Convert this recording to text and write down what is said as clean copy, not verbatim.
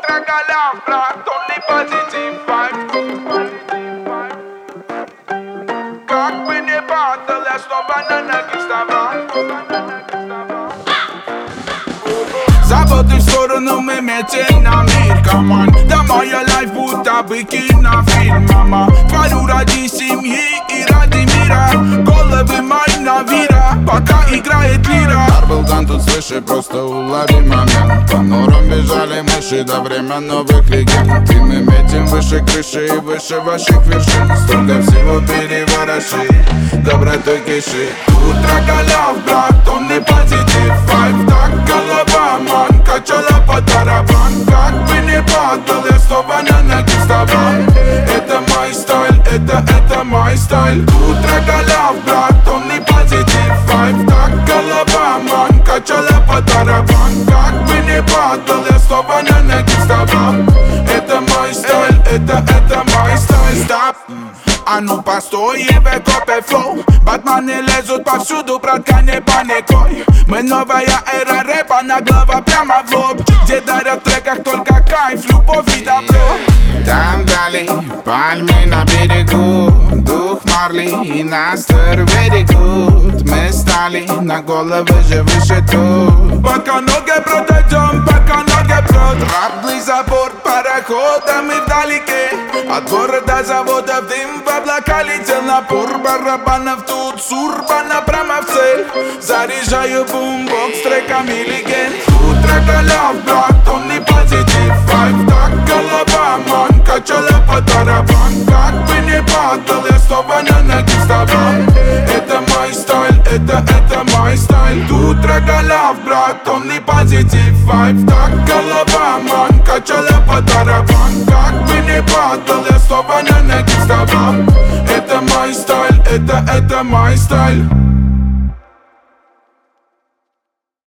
Утро брат, only positive vibe. Как бы не падал, я снова на ноги вставал. Заботы в сторону, мы метим на мир, команд. Да моя лайф будто бы кинофильм, мама. Творю ради семьи и ради мира. Головы мои на вира, пока играет лира. Арбелган тут свыше, просто улови момент. По норам бежали мыши до время новых легенд. И мы метим выше крыши и выше ваших вершин. Столько всего перевороши, добротой киши. Утро голов, брат, он не позитив вайб. Так голова, ман, качала по тарабан. Как бы не падал, я снова на ноги вставал. Это мой стиль, это мой стиль. Утро голов, брат, он не позитив вайб. Так голова, ман, качала по тарабан. Как бы не падал, я снова на ноги вставал. Это мой стиль, это мой стиль. Стоп! А ну постой, копе флоу. Батманы лезут повсюду, братка, не паникуй. Мы новая эра рэпа, на глава прямо в лоб. Где дарят в треках только кайф, любовь и добро. Там вдали пальмы на берегу, дух Марли и Настер берегут. Мы стали на головы же выше тут. Пока ноги пройдем, пока ноги пройдем. Раблый забор парохода, мы вдалеке. От города заводов дым в облака летел. Напор барабанов тут, сурбана прямо в цель. Заряжаю бумбокс треками легенд. Утро голов, брат, он не позитив вайб. Так голова, ман, качала по тарабан. Как бы не падал, я снова на ноги вставал. Это мой стиль, это мой стиль. Утро голов, брат, он не позитив вайб. Так голова, ман, качала по тарабан. Как бы не падал, я снова на ноги вставал. Это мой стиль, это мой стиль.